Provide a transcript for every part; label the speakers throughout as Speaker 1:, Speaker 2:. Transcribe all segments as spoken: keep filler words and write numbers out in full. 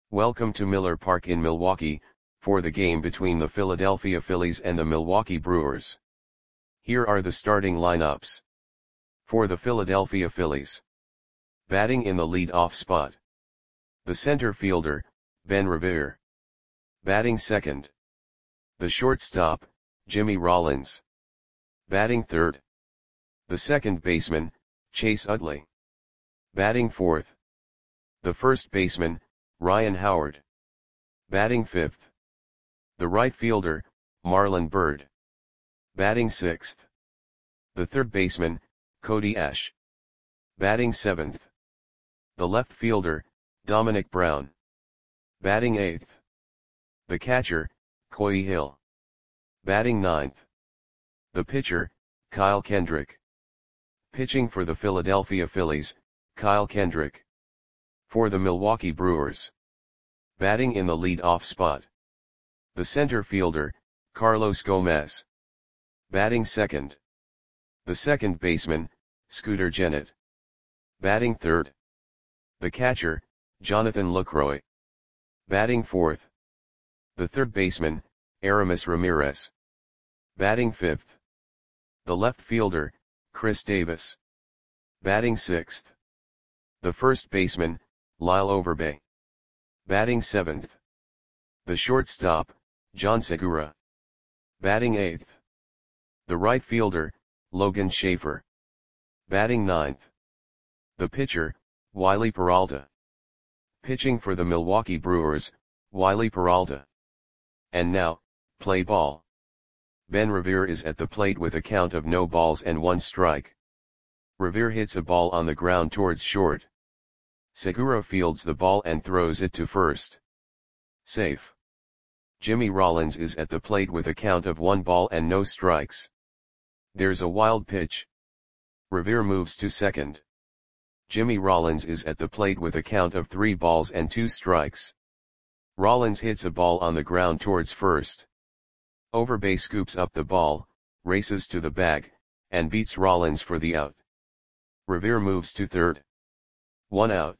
Speaker 1: Welcome to Miller Park in Milwaukee, for the game between the Philadelphia Phillies and the Milwaukee Brewers. Here are the starting lineups. For the Philadelphia Phillies. Batting in the lead-off spot. The center fielder, Ben Revere. Batting second. The shortstop, Jimmy Rollins. Batting third. The second baseman, Chase Utley. Batting fourth. The first baseman, Ryan Howard. Batting fifth. The right fielder, Marlon Byrd. Batting sixth. The third baseman, Cody Ash. Batting seventh. The left fielder, Dominic Brown. Batting eighth. The catcher, Coy Hill. Batting ninth. The pitcher, Kyle Kendrick. Pitching for the Philadelphia Phillies, Kyle Kendrick. For the Milwaukee Brewers. Batting in the lead-off spot. The center fielder, Carlos Gomez. Batting second. The second baseman, Scooter Gennett. Batting third. The catcher, Jonathan Lucroy. Batting fourth. The third baseman, Aramis Ramirez. Batting fifth. The left fielder, Chris Davis. Batting sixth. The first baseman, Lyle Overbay. Batting seventh. The shortstop, John Segura. Batting eighth. The right fielder, Logan Schaefer. Batting ninth. The pitcher, Wiley Peralta. Pitching for the Milwaukee Brewers, Wiley Peralta. And now, play ball. Ben Revere is at the plate with a count of no balls and one strike. Revere hits a ball on the ground towards short. Segura fields the ball and throws it to first. Safe. Jimmy Rollins is at the plate with a count of one ball and no strikes. There's a wild pitch. Revere moves to second. Jimmy Rollins is at the plate with a count of three balls and two strikes. Rollins hits a ball on the ground towards first. Overbay scoops up the ball, races to the bag, and beats Rollins for the out. Revere moves to third. One out.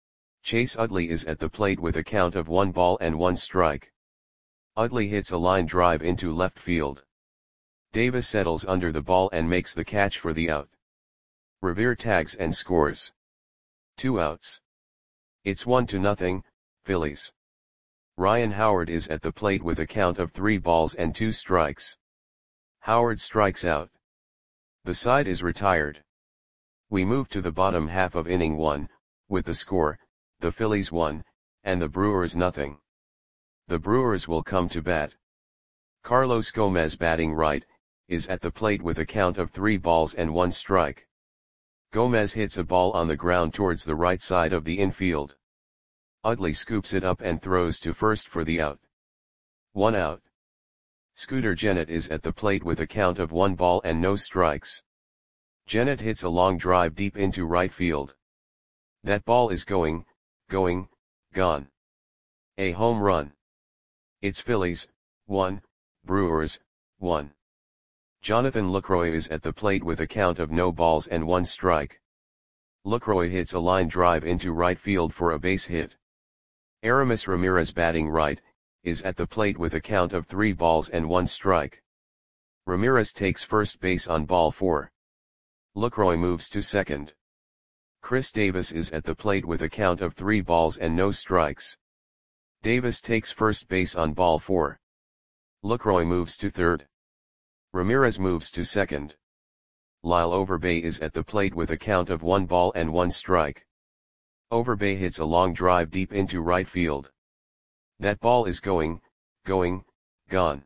Speaker 1: Chase Utley is at the plate with a count of one ball and one strike. Utley hits a line drive into left field. Davis settles under the ball and makes the catch for the out. Revere tags and scores. Two outs. It's one to nothing, Phillies. Ryan Howard is at the plate with a count of three balls and two strikes. Howard strikes out. The side is retired. We move to the bottom half of inning one, with the score, the Phillies one, and the Brewers nothing. The Brewers will come to bat. Carlos Gomez, batting right, is at the plate with a count of three balls and one strike. Gomez hits a ball on the ground towards the right side of the infield. Utley scoops it up and throws to first for the out. One out. Scooter Gennett is at the plate with a count of one ball and no strikes. Gennett hits a long drive deep into right field. That ball is going, going, gone. A home run. It's Phillies, one, Brewers, one. Jonathan Lucroy is at the plate with a count of no balls and one strike. Lucroy hits a line drive into right field for a base hit. Aramis Ramirez, batting right, is at the plate with a count of three balls and one strike. Ramirez takes first base on ball four. Lucroy moves to second. Chris Davis is at the plate with a count of three balls and no strikes. Davis takes first base on ball four. Lucroy moves to third. Ramirez moves to second. Lyle Overbay is at the plate with a count of one ball and one strike. Overbay hits a long drive deep into right field. That ball is going, going, gone.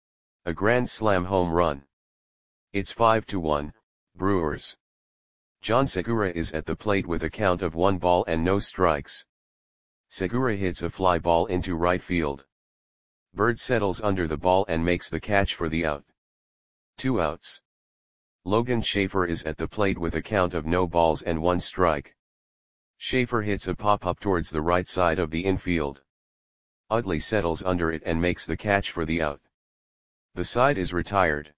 Speaker 1: A grand slam home run. It's five to one, Brewers. John Segura is at the plate with a count of one ball and no strikes. Segura hits a fly ball into right field. Byrd settles under the ball and makes the catch for the out. Two outs. Logan Schaefer is at the plate with a count of no balls and one strike. Schaefer hits a pop-up towards the right side of the infield. Utley settles under it and makes the catch for the out. The side is retired.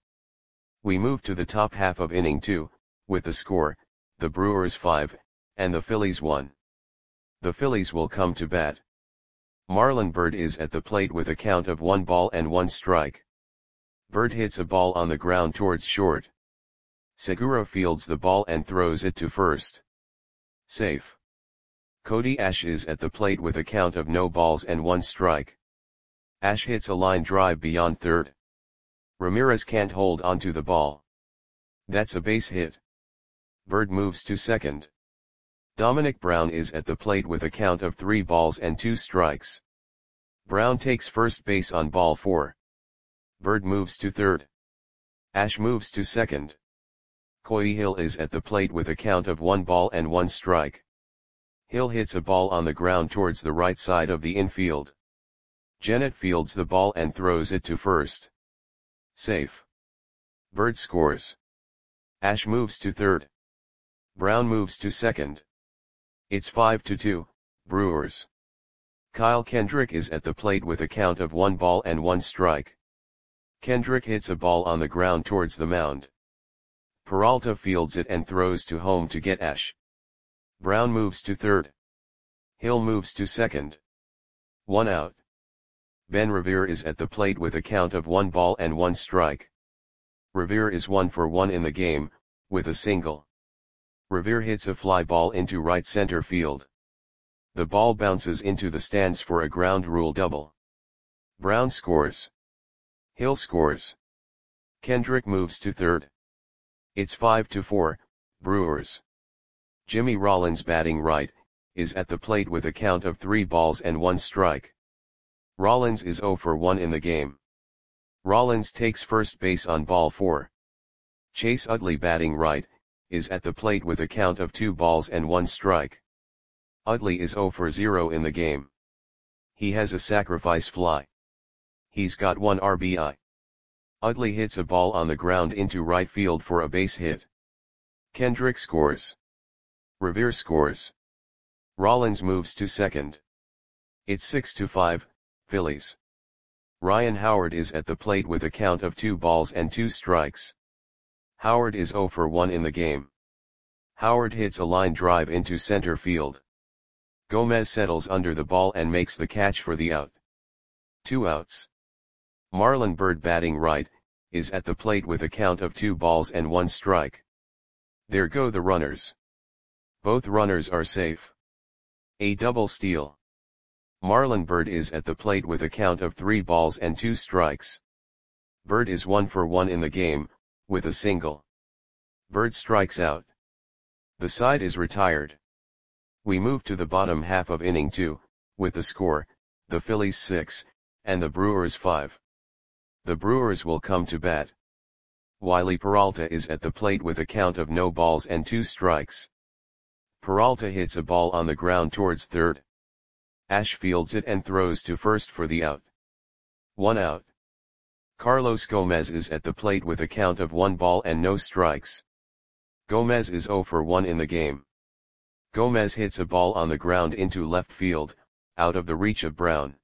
Speaker 1: We move to the top half of inning two, with the score, the Brewers five, and the Phillies one. The Phillies will come to bat. Marlon Byrd is at the plate with a count of one ball and one strike. Byrd hits a ball on the ground towards short. Segura fields the ball and throws it to first. Safe. Cody Ash is at the plate with a count of no balls and one strike. Ash hits a line drive beyond third. Ramirez can't hold onto the ball. That's a base hit. Byrd moves to second. Dominic Brown is at the plate with a count of three balls and two strikes. Brown takes first base on ball four. Byrd moves to third. Ash moves to second. Coy Hill is at the plate with a count of one ball and one strike. Hill hits a ball on the ground towards the right side of the infield. Gennett fields the ball and throws it to first. Safe. Byrd scores. Ash moves to third. Brown moves to second. It's five to two, Brewers. Kyle Kendrick is at the plate with a count of one ball and one strike. Kendrick hits a ball on the ground towards the mound. Peralta fields it and throws to home to get Ash. Brown moves to third. Hill moves to second. One out. Ben Revere is at the plate with a count of one ball and one strike. Revere is one for one in the game, with a single. Revere hits a fly ball into right center field. The ball bounces into the stands for a ground rule double. Brown scores. Hill scores. Kendrick moves to third. It's five to four, Brewers. Jimmy Rollins, batting right, is at the plate with a count of three balls and one strike. Rollins is zero for one in the game. Rollins takes first base on ball four. Chase Utley, batting right, is at the plate with a count of two balls and one strike. Utley is zero for zero in the game. He has a sacrifice fly. He's got one R B I. Utley hits a ball on the ground into right field for a base hit. Kendrick scores. Revere scores. Rollins moves to second. It's six to five, Phillies. Ryan Howard is at the plate with a count of two balls and two strikes. Howard is zero for one in the game. Howard hits a line drive into center field. Gomez settles under the ball and makes the catch for the out. Two outs. Marlon Byrd, batting right, is at the plate with a count of two balls and one strike. There go the runners. Both runners are safe. A double steal. Marlon Byrd is at the plate with a count of three balls and two strikes. Byrd is one for one in the game, with a single. Byrd strikes out. The side is retired. We move to the bottom half of inning two, with the score, the Phillies six, and the Brewers five. The Brewers will come to bat. Wiley Peralta is at the plate with a count of no balls and two strikes. Peralta hits a ball on the ground towards third. Ash fields it and throws to first for the out. One out. Carlos Gomez is at the plate with a count of one ball and no strikes. Gomez is zero for one in the game. Gomez hits a ball on the ground into left field, out of the reach of Brown.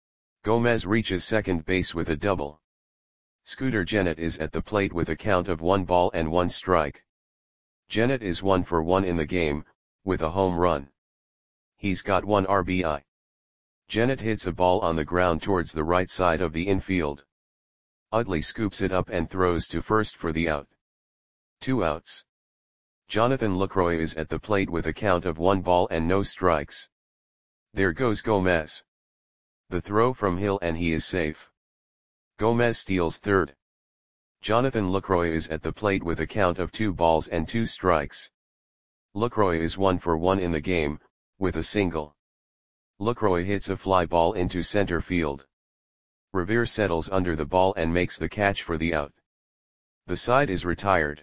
Speaker 1: Gomez reaches second base with a double. Scooter Gennett is at the plate with a count of one ball and one strike. Gennett is one for one in the game, with a home run. He's got one R B I. Gennett hits a ball on the ground towards the right side of the infield. Utley scoops it up and throws to first for the out. Two outs. Jonathan Lucroy is at the plate with a count of one ball and no strikes. There goes Gomez. The throw from Hill and he is safe. Gomez steals third. Jonathan Lucroy is at the plate with a count of two balls and two strikes. Lucroy is one for one in the game, with a single. Lucroy hits a fly ball into center field. Revere settles under the ball and makes the catch for the out. The side is retired.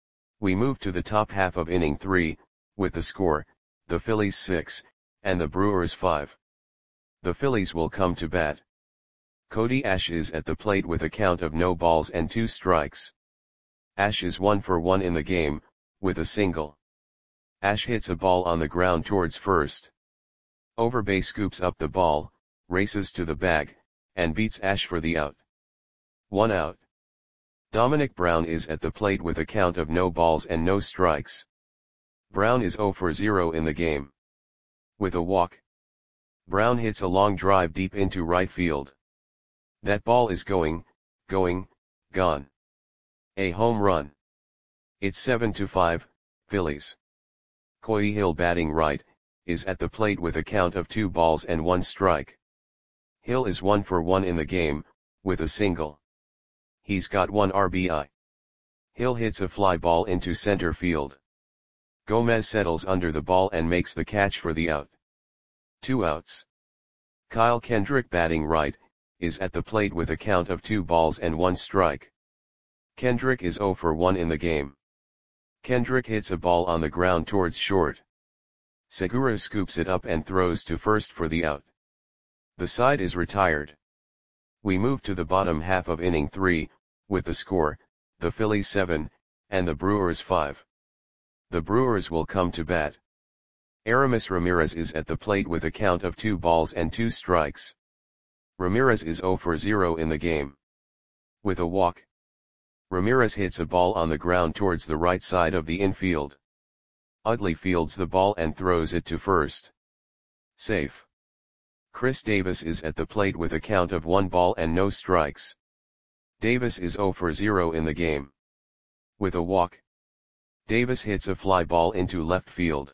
Speaker 1: We move to the top half of inning three, with the score, the Phillies six, and the Brewers five. The Phillies will come to bat. Cody Ash is at the plate with a count of no balls and two strikes. Ash is one for one in the game, with a single. Ash hits a ball on the ground towards first. Overbay scoops up the ball, races to the bag, and beats Ash for the out. One out. Dominic Brown is at the plate with a count of no balls and no strikes. Brown is zero for zero in the game. With a walk. Brown hits a long drive deep into right field. That ball is going, going, gone. A home run. It's seven to five, Phillies. Coy Hill batting right, is at the plate with a count of two balls and one strike. Hill is one for one in the game, with a single. He's got one R B I. Hill hits a fly ball into center field. Gomez settles under the ball and makes the catch for the out. Two outs. Kyle Kendrick batting right, is at the plate with a count of two balls and one strike. Kendrick is zero for one in the game. Kendrick hits a ball on the ground towards short. Segura scoops it up and throws to first for the out. The side is retired. We move to the bottom half of inning three, with the score, the Phillies seven, and the Brewers five. The Brewers will come to bat. Aramis Ramirez is at the plate with a count of two balls and two strikes. Ramirez is zero for zero in the game. With a walk, Ramirez hits a ball on the ground towards the right side of the infield. Utley fields the ball and throws it to first. Safe. Chris Davis is at the plate with a count of one ball and no strikes. Davis is zero for zero in the game. With a walk, Davis hits a fly ball into left field.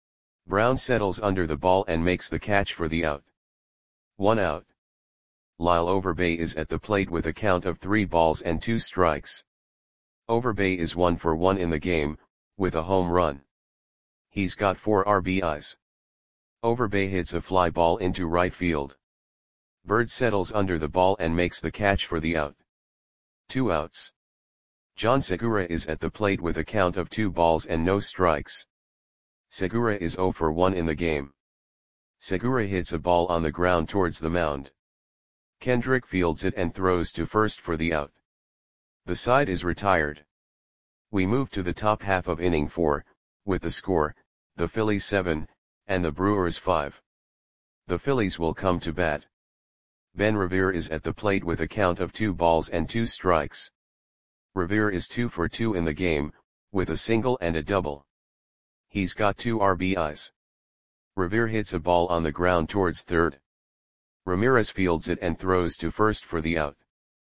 Speaker 1: Brown settles under the ball and makes the catch for the out. One out. Lyle Overbay is at the plate with a count of three balls and two strikes. Overbay is one for one in the game, with a home run. He's got four R B Is. Overbay hits a fly ball into right field. Bird settles under the ball and makes the catch for the out. Two outs. John Segura is at the plate with a count of two balls and no strikes. Segura is zero for one in the game. Segura hits a ball on the ground towards the mound. Kendrick fields it and throws to first for the out. The side is retired. We move to the top half of inning four, with the score, the Phillies seven, and the Brewers five. The Phillies will come to bat. Ben Revere is at the plate with a count of two balls and two strikes. Revere is two for two in the game, with a single and a double. He's got two R B Is. Revere hits a ball on the ground towards third. Ramirez fields it and throws to first for the out.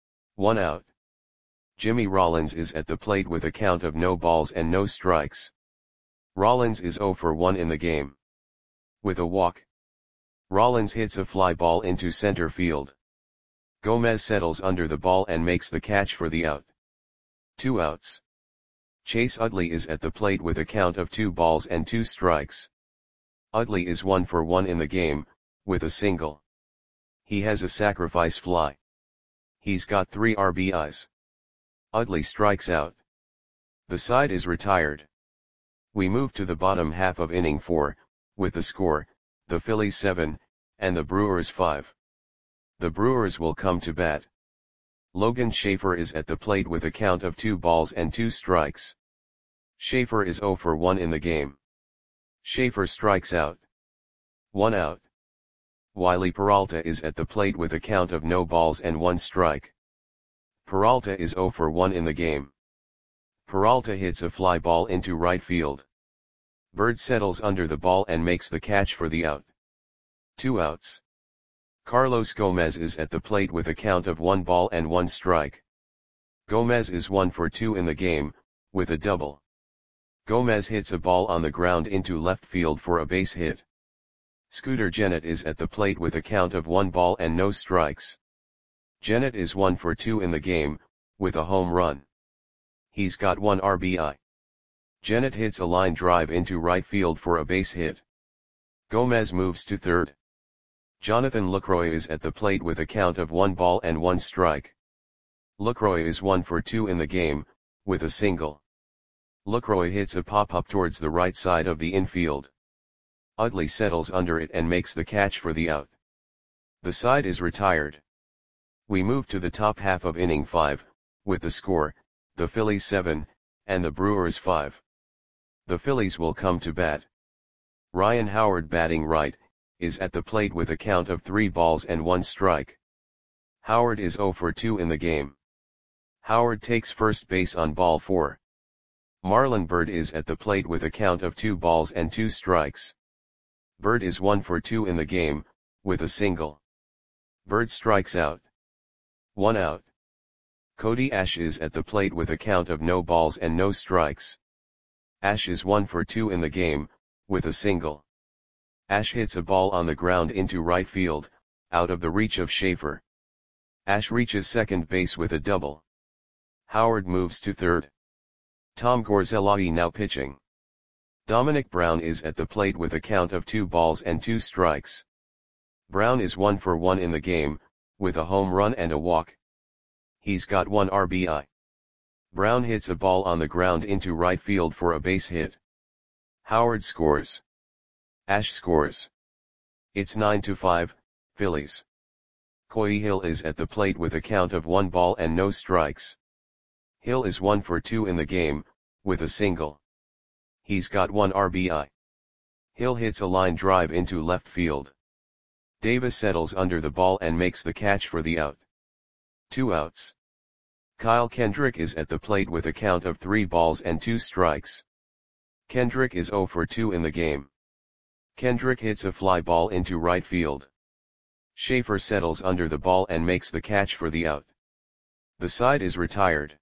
Speaker 1: One out. Jimmy Rollins is at the plate with a count of no balls and no strikes. Rollins is zero for one in the game. With a walk, Rollins hits a fly ball into center field. Gomez settles under the ball and makes the catch for the out. Two outs. Chase Utley is at the plate with a count of two balls and two strikes. Utley is one for one in the game, with a single. He has a sacrifice fly. He's got three R B Is. Utley strikes out. The side is retired. We move to the bottom half of inning four, with the score, the Phillies seven, and the Brewers five. The Brewers will come to bat. Logan Schaefer is at the plate with a count of two balls and two strikes. Schaefer is zero for one in the game. Schaefer strikes out. One out. Wiley Peralta is at the plate with a count of no balls and one strike. Peralta is zero for one in the game. Peralta hits a fly ball into right field. Bird settles under the ball and makes the catch for the out. Two outs. Carlos Gomez is at the plate with a count of one ball and one strike. Gomez is one for two in the game, with a double. Gomez hits a ball on the ground into left field for a base hit. Scooter Gennett is at the plate with a count of one ball and no strikes. Gennett is one for two in the game, with a home run. He's got one R B I. Gennett hits a line drive into right field for a base hit. Gomez moves to third. Jonathan Lucroy is at the plate with a count of one ball and one strike. Lucroy is one for two in the game, with a single. Lucroy hits a pop-up towards the right side of the infield. Utley settles under it and makes the catch for the out. The side is retired. We move to the top half of inning five, with the score, the Phillies seven, and the Brewers five. The Phillies will come to bat. Ryan Howard batting right, is at the plate with a count of three balls and one strike. Howard is zero for two in the game. Howard takes first base on ball four. Marlon Byrd is at the plate with a count of two balls and two strikes. Byrd is one for two in the game, with a single. Bird strikes out. One out. Cody Ash is at the plate with a count of no balls and no strikes. Ash is one for two in the game, with a single. Ash hits a ball on the ground into right field, out of the reach of Schaefer. Ash reaches second base with a double. Howard moves to third. Tom Gorzelai now pitching. Dominic Brown is at the plate with a count of two balls and two strikes. Brown is one for one in the game, with a home run and a walk. He's got one R B I. Brown hits a ball on the ground into right field for a base hit. Howard scores. Ash scores. It's nine to five, Phillies. Coy Hill is at the plate with a count of one ball and no strikes. Hill is one for two in the game, with a single. He's got one R B I. Hill hits a line drive into left field. Davis settles under the ball and makes the catch for the out. Two outs. Kyle Kendrick is at the plate with a count of three balls and two strikes. Kendrick is zero for two in the game. Kendrick hits a fly ball into right field. Schaefer settles under the ball and makes the catch for the out. The side is retired.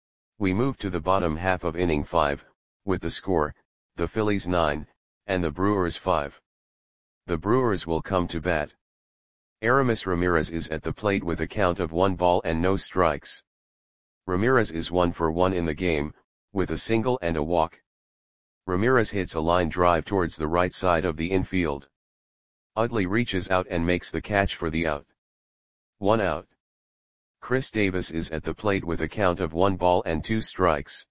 Speaker 1: We move to the bottom half of inning five, with the score, the Phillies nine, and the Brewers five. The Brewers will come to bat. Aramis Ramirez is at the plate with a count of one ball and no strikes. Ramirez is one for one in the game, with a single and a walk. Ramirez hits a line drive towards the right side of the infield. Utley reaches out and makes the catch for the out. One out. Chris Davis is at the plate with a count of one ball and two strikes.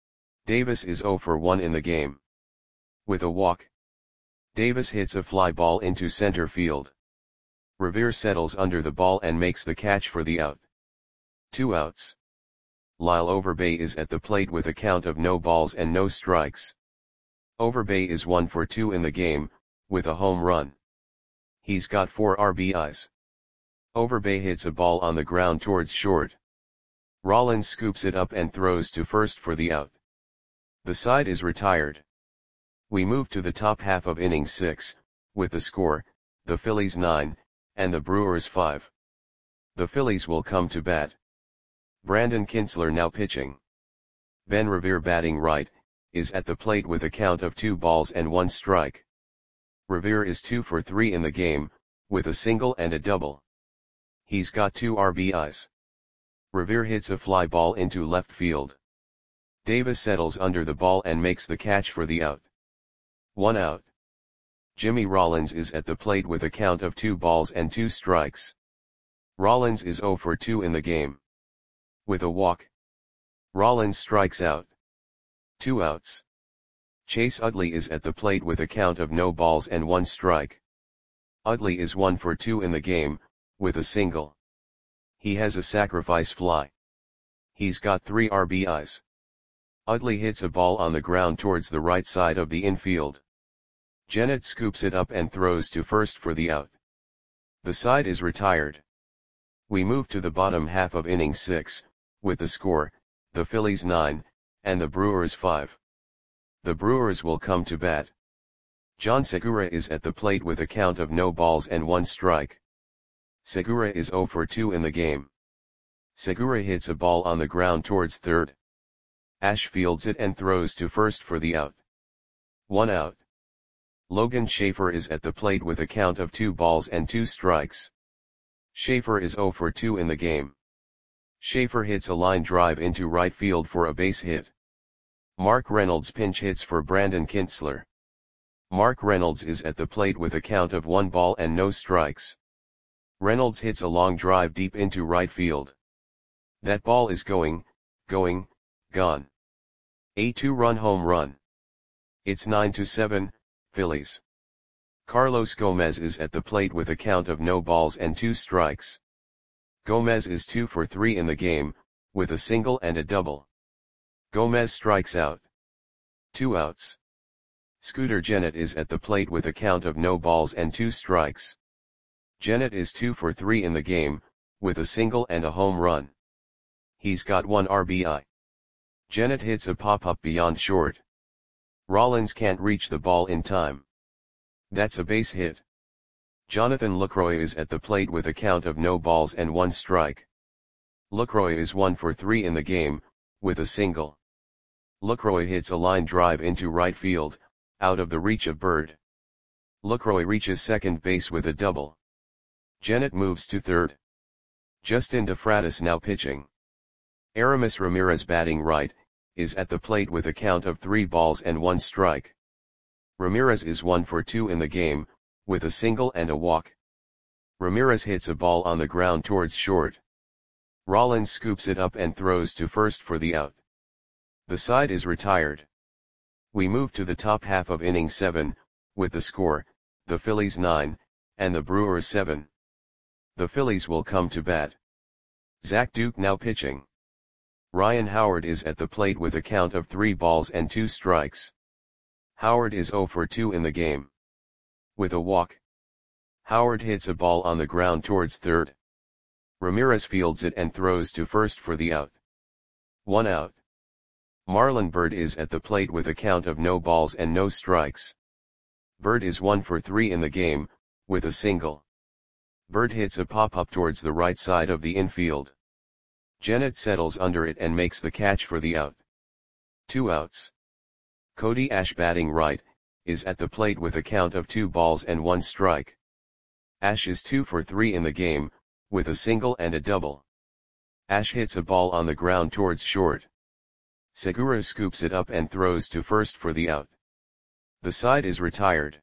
Speaker 1: Davis is zero for one in the game. With a walk. Davis hits a fly ball into center field. Revere settles under the ball and makes the catch for the out. Two outs. Lyle Overbay is at the plate with a count of no balls and no strikes. Overbay is one for two in the game, with a home run. He's got four R B Is. Overbay hits a ball on the ground towards short. Rollins scoops it up and throws to first for the out. The side is retired. We move to the top half of inning six, with the score, the Phillies nine, and the Brewers five. The Phillies will come to bat. Brandon Kintzler now pitching. Ben Revere batting right, is at the plate with a count of two balls and one strike. Revere is two for three in the game, with a single and a double. He's got two R B Is. Revere hits a fly ball into left field. Davis settles under the ball and makes the catch for the out. One out. Jimmy Rollins is at the plate with a count of two balls and two strikes. Rollins is zero for two in the game. With a walk. Rollins strikes out. Two outs. Chase Utley is at the plate with a count of no balls and one strike. Utley is one for two in the game, with a single. He has a sacrifice fly. He's got three R B Is. Utley hits a ball on the ground towards the right side of the infield. Jennett scoops it up and throws to first for the out. The side is retired. We move to the bottom half of inning six, with the score, the Phillies nine, and the Brewers five. The Brewers will come to bat. John Segura is at the plate with a count of no balls and one strike. Segura is zero for two in the game. Segura hits a ball on the ground towards third. Ash fields it and throws to first for the out. One out. Logan Schaefer is at the plate with a count of two balls and two strikes. Schaefer is zero for two in the game. Schaefer hits a line drive into right field for a base hit. Mark Reynolds pinch hits for Brandon Kintzler. Mark Reynolds is at the plate with a count of one ball and no strikes. Reynolds hits a long drive deep into right field. That ball is going, going, gone. A two-run home run. It's nine to seven, Phillies. Carlos Gomez is at the plate with a count of no balls and two strikes. Gomez is two for three in the game, with a single and a double. Gomez strikes out. Two outs. Scooter Gennett is at the plate with a count of no balls and two strikes. Gennett is two for three in the game, with a single and a home run. He's got one R B I. Gennett hits a pop-up beyond short. Rollins can't reach the ball in time. That's a base hit. Jonathan Lucroy is at the plate with a count of no balls and one strike. Lucroy is one for three in the game, with a single. Lucroy hits a line drive into right field, out of the reach of Bird. Lucroy reaches second base with a double. Gennett moves to third. Justin DeFratis now pitching. Aramis Ramirez batting right, is at the plate with a count of three balls and one strike. Ramirez is one for two in the game, with a single and a walk. Ramirez hits a ball on the ground towards short. Rollins scoops it up and throws to first for the out. The side is retired. We move to the top half of inning seven, with the score, the Phillies nine, and the Brewers seven. The Phillies will come to bat. Zach Duke now pitching. Ryan Howard is at the plate with a count of three balls and two strikes. Howard is zero for two in the game. With a walk. Howard hits a ball on the ground towards third. Ramirez fields it and throws to first for the out. One out. Marlon Byrd is at the plate with a count of no balls and no strikes. Byrd is one for three in the game, with a single. Byrd hits a pop-up towards the right side of the infield. Gennett settles under it and makes the catch for the out. Two outs. Cody Ash batting right, is at the plate with a count of two balls and one strike. Ash is two for three in the game, with a single and a double. Ash hits a ball on the ground towards short. Segura scoops it up and throws to first for the out. The side is retired.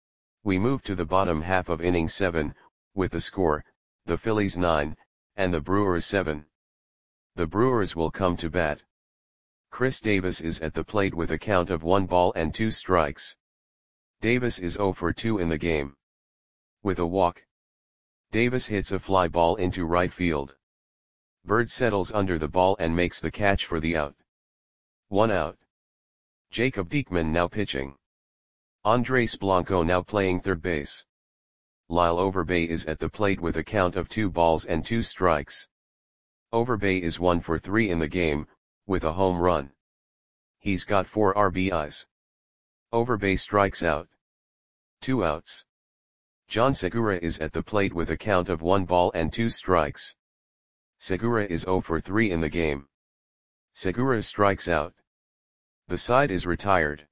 Speaker 1: We move to the bottom half of inning seven, with the score, the Phillies nine, and the Brewers seven. The Brewers will come to bat. Chris Davis is at the plate with a count of one ball and two strikes. Davis is zero for two in the game. With a walk. Davis hits a fly ball into right field. Byrd settles under the ball and makes the catch for the out. One out. Jacob Diekman now pitching. Andres Blanco now playing third base. Lyle Overbay is at the plate with a count of two balls and two strikes. Overbay is one for three in the game, with a home run. He's got four R B Is. Overbay strikes out. Two outs. John Segura is at the plate with a count of one ball and two strikes. Segura is zero for three in the game. Segura strikes out. The side is retired.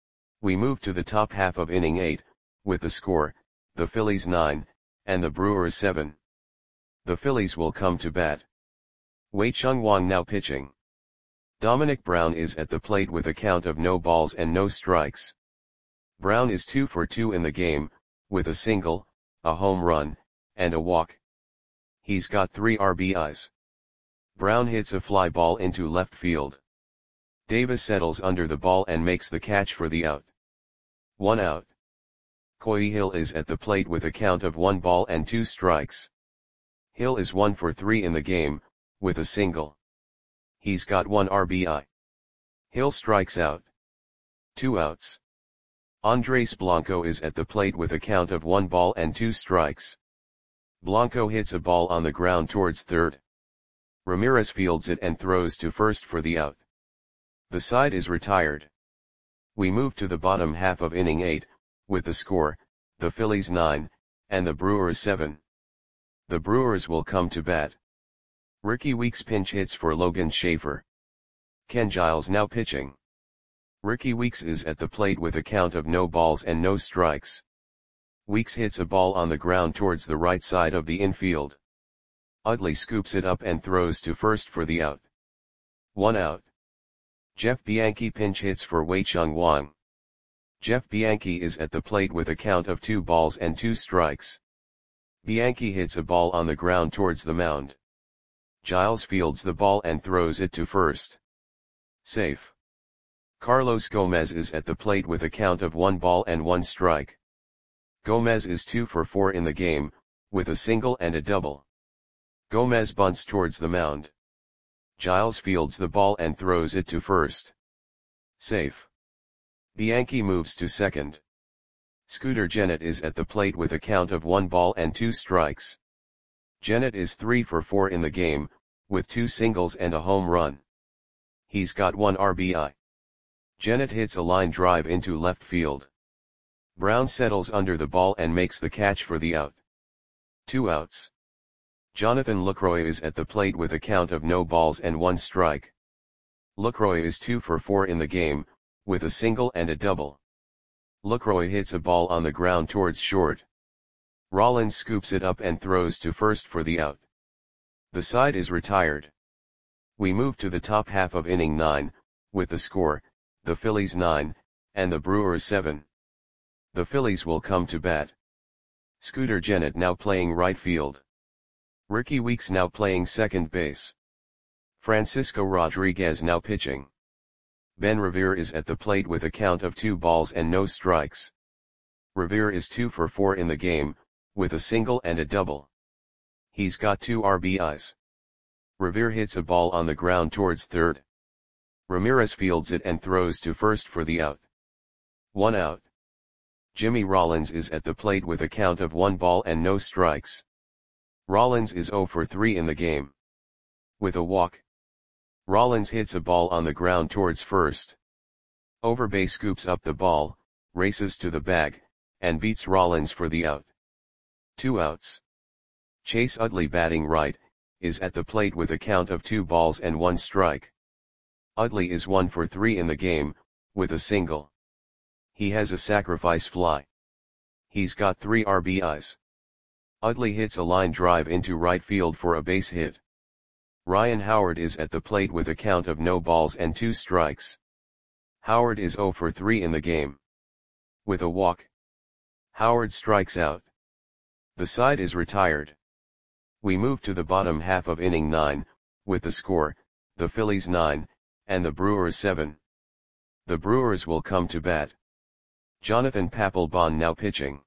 Speaker 1: We move to the top half of inning eight, with the score, the Phillies nine, and the Brewers seven. The Phillies will come to bat. Wei-Chung Wang now pitching. Dominic Brown is at the plate with a count of no balls and no strikes. Brown is two for two in the game, with a single, a home run, and a walk. He's got three R B Is. Brown hits a fly ball into left field. Davis settles under the ball and makes the catch for the out. One out. Coy Hill is at the plate with a count of one ball and two strikes. Hill is one for three in the game, with a single. He's got one R B I. Hill strikes out. Two outs. Andres Blanco is at the plate with a count of one ball and two strikes. Blanco hits a ball on the ground towards third. Ramirez fields it and throws to first for the out. The side is retired. We move to the bottom half of inning eight, with the score, the Phillies nine, and the Brewers seven. The Brewers will come to bat. Ricky Weeks pinch hits for Logan Schaefer. Ken Giles now pitching. Ricky Weeks is at the plate with a count of no balls and no strikes. Weeks hits a ball on the ground towards the right side of the infield. Utley scoops it up and throws to first for the out. One out. Jeff Bianchi pinch hits for Wei-Chung Wang. Jeff Bianchi is at the plate with a count of two balls and two strikes. Bianchi hits a ball on the ground towards the mound. Giles fields the ball and throws it to first. Safe. Carlos Gomez is at the plate with a count of one ball and one strike. Gomez is two for four in the game, with a single and a double. Gomez bunts towards the mound. Giles fields the ball and throws it to first. Safe. Bianchi moves to second. Scooter Gennett is at the plate with a count of one ball and two strikes. Gennett is three for four in the game, with two singles and a home run. He's got one R B I. Gennett hits a line drive into left field. Brown settles under the ball and makes the catch for the out. Two outs. Jonathan Lucroy is at the plate with a count of no balls and one strike. Lucroy is two for four in the game, with a single and a double. Lucroy hits a ball on the ground towards short. Rollins scoops it up and throws to first for the out. The side is retired. We move to the top half of inning nine, with the score, the Phillies nine, and the Brewers seven. The Phillies will come to bat. Scooter Gennett now playing right field. Ricky Weeks now playing second base. Francisco Rodriguez now pitching. Ben Revere is at the plate with a count of two balls and no strikes. Revere is two for four in the game, with a single and a double. He's got two R B Is. Revere hits a ball on the ground towards third. Ramirez fields it and throws to first for the out. One out. Jimmy Rollins is at the plate with a count of one ball and no strikes. Rollins is zero for three in the game. With a walk. Rollins hits a ball on the ground towards first. Overbay scoops up the ball, races to the bag, and beats Rollins for the out. Two outs. Chase Utley batting right, is at the plate with a count of two balls and one strike. Utley is one for three in the game, with a single. He has a sacrifice fly. He's got three R B Is. Utley hits a line drive into right field for a base hit. Ryan Howard is at the plate with a count of no balls and two strikes. Howard is zero for three in the game. With a walk. Howard strikes out. The side is retired. We move to the bottom half of inning nine, with the score, the Phillies nine, and the Brewers seven. The Brewers will come to bat. Jonathan Papelbon now pitching.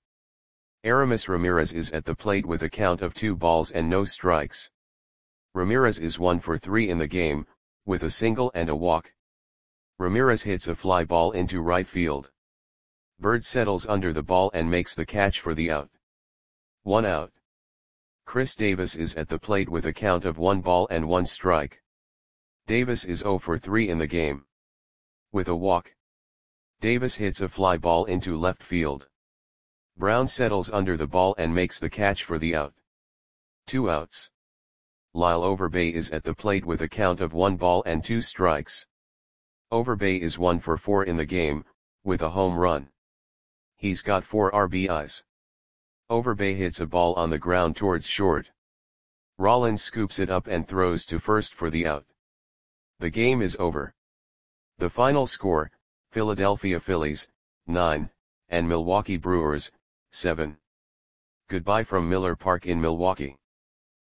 Speaker 1: Aramis Ramirez is at the plate with a count of two balls and no strikes. Ramirez is one for three in the game, with a single and a walk. Ramirez hits a fly ball into right field. Bird settles under the ball and makes the catch for the out. One out. Chris Davis is at the plate with a count of one ball and one strike. Davis is zero for three in the game. With a walk. Davis hits a fly ball into left field. Brown settles under the ball and makes the catch for the out. Two outs. Lyle Overbay is at the plate with a count of one ball and two strikes. Overbay is one for four in the game, with a home run. He's got four R B Is. Overbay hits a ball on the ground towards short. Rollins scoops it up and throws to first for the out. The game is over. The final score, Philadelphia Phillies, nine, and Milwaukee Brewers, seven. Goodbye from Miller Park in Milwaukee.